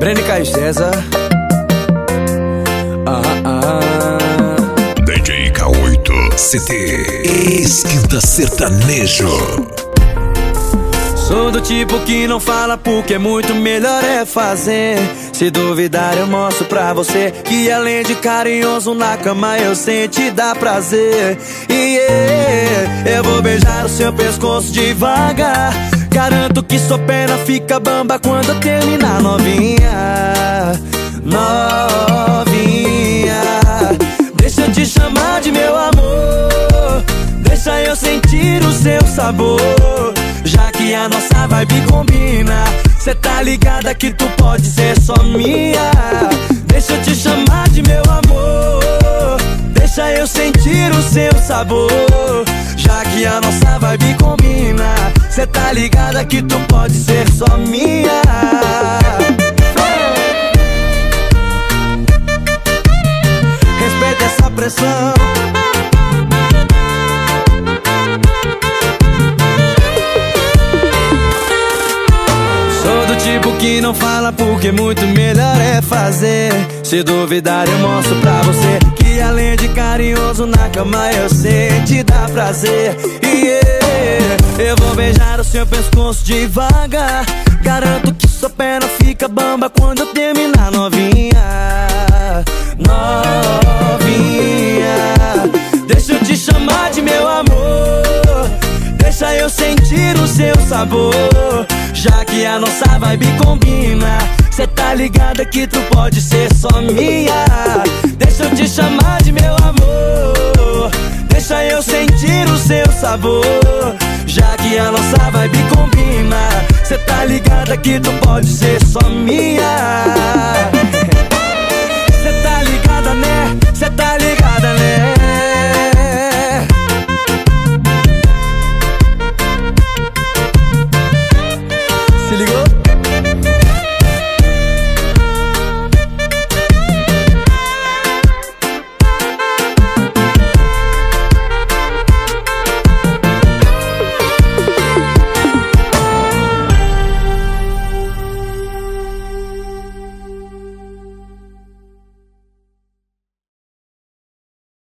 Breno e Caio César. DJ K8 CT Esquenta Sertanejo. Sou do tipo que não fala porque muito melhor é fazer. Se duvidar eu mostro pra você que além de carinhoso na cama eu sei te dar prazer. Eu vou beijar o seu pescoço devagar. Garanto que sua perna fica bamba quando eu terminar, novinha. Novinha, deixa eu te chamar de meu amor. Deixa eu sentir o seu sabor. Já que a nossa vibe combina, cê tá ligada que tu pode ser só minha. Deixa eu te chamar de meu amor. Deixa eu sentir o seu sabor. Já que a nossa vibe combina, cê tá ligada que tu pode ser só minha. Respeita essa pressão. Sou do tipo que não fala porque muito melhor é fazer. Se duvidar eu mostro pra você que além de carinhoso na cama eu sei te dar prazer. Eu vou beijar o seu pescoço devagar. Garanto que sua perna fica bamba quando eu terminar, novinha. Novinha, deixa eu te chamar de meu amor. Deixa eu sentir o seu sabor. Já que a nossa vibe combina, cê tá ligada que tu pode ser só minha. Deixa eu te chamar de meu amor. Deixa eu sentir o seu sabor. Já que a nossa vibe combina, cê tá ligada que tu pode ser só minha.